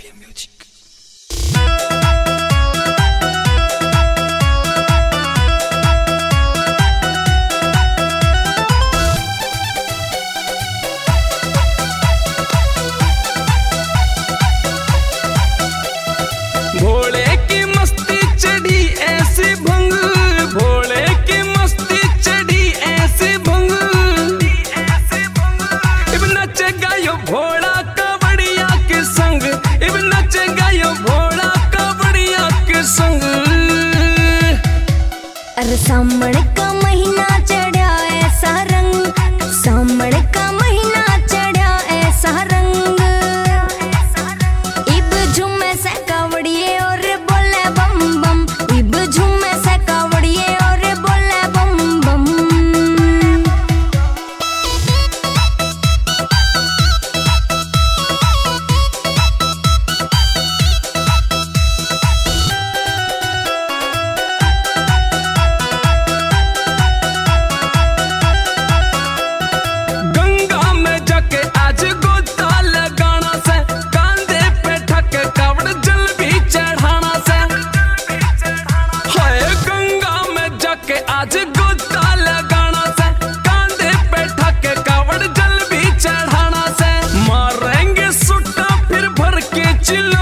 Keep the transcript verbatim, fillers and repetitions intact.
India music. Bhole की मस्ती चढ़ी ऐसी भंग, भोले की मस्ती चढ़ी ऐसी भंग, इब नचेगा यो भोला कावड़िया के संग, इब नचेगा यो भोला कावड़िया के संग। अरे सामण का महीना चढ़ा ऐसा रंग, सामण का महीना चढ़ा ऐसा रंग, इब झूमे से कावड़िए और बोले बम बम, इब झूमे से कावड़िए और बोले बम बम। गंगा में जाके आज गोता लगाना से, कांधे पे ठक कावड़ जल भी चढ़ाना से। हाय गंगा में जाके आज गोता लगाना से, कांधे पे ठक कावड़ जल भी चढ़ाना से। मारेंगे सुट्टा फिर भर के चिल्ला